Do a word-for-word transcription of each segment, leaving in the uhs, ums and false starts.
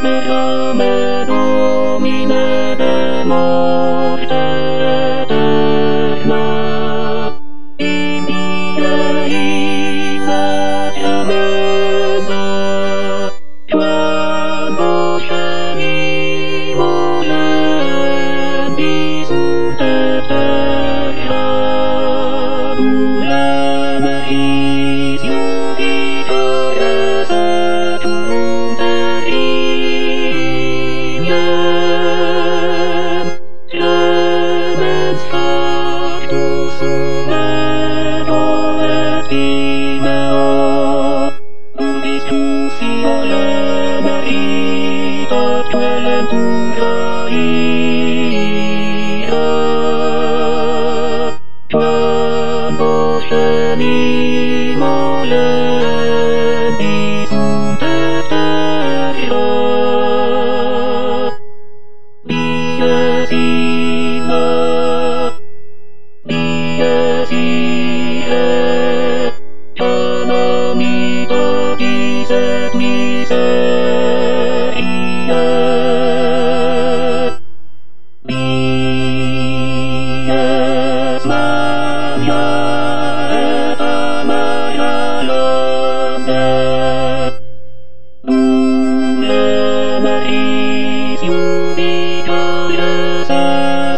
me domine de morte eterna, in via illa tremenda, quando scemi volendi sunt eterna, dulem eis iubitores et interiem, clemens factus sumedo et timeo, udis cruciolem eritat calentura ira, quando scemi volendi sunt eterna, dies illa, dies ire, calamitatis et miseriae, dies mania et amara lande, dulem eis iubitores et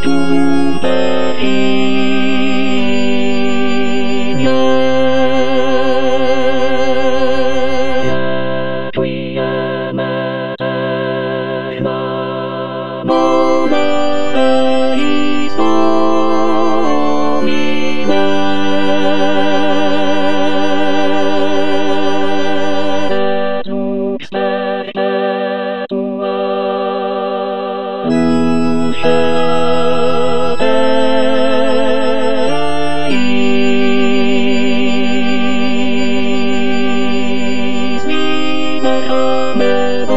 interiem, quiem eterna momo eis Domine, et lux perpetua lucet eis, liberam et